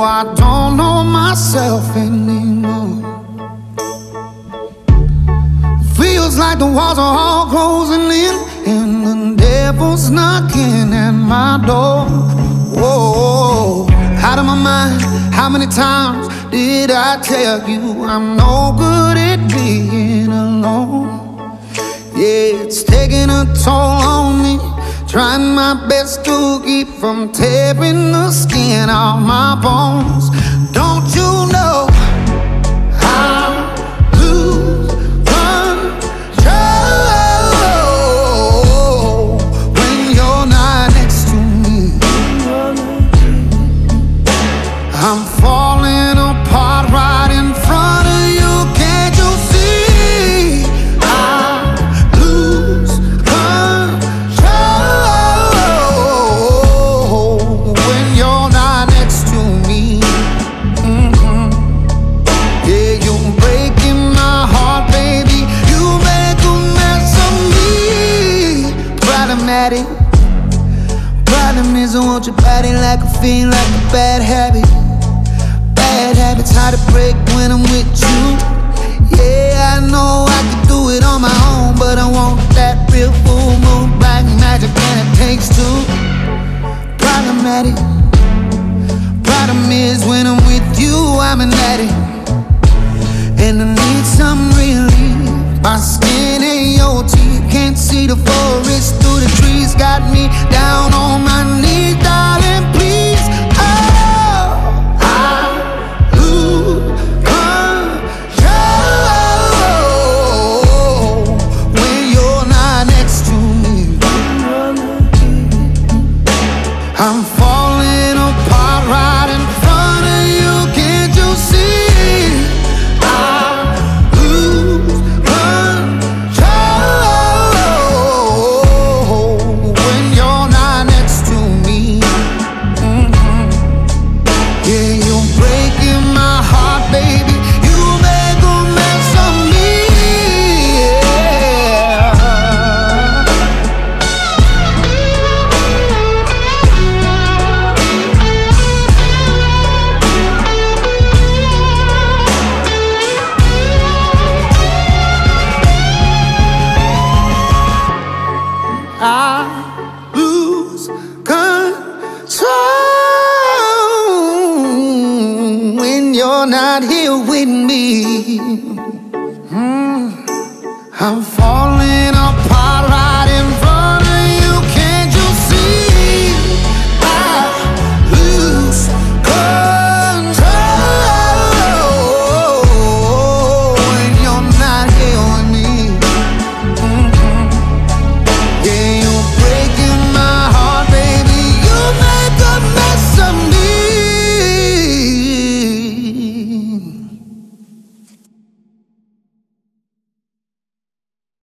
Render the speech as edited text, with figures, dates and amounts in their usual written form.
I don't know myself anymore. Feels like the walls are all closing in, and the devil's knocking at my door. Whoa, out of my mind. How many times did I tell you I'm no good at being alone? Yeah, it's taking a toll on me, trying my best to keep from tearing the skin off my bones. Don't you know I lose control when you're not next to me? I'm falling apart right in front of you. Can't you see? I lose control when you're not next to me. Yeah, you're breaking my heart, baby. You make a mess of me. Problematic. Problem is I want your body like a fiend, like a bad habit. Bad habits hard to break when I'm with you. Yeah, I know I could do it on my own, but I want that real full moon, black magic, and it takes two. Problematic. Problem is when I'm with you, I'm an addict, and I need some relief. My skin and your teeth, can't see the forest through the trees. Got me down on my knees, darling, please. I'm falling apart right in front of you. Can't you see? I lose control when you're not next to me. Yeah, you're breaking my heart, baby. You make a mess of me. I lose control when you're not here with me. I'm falling apart right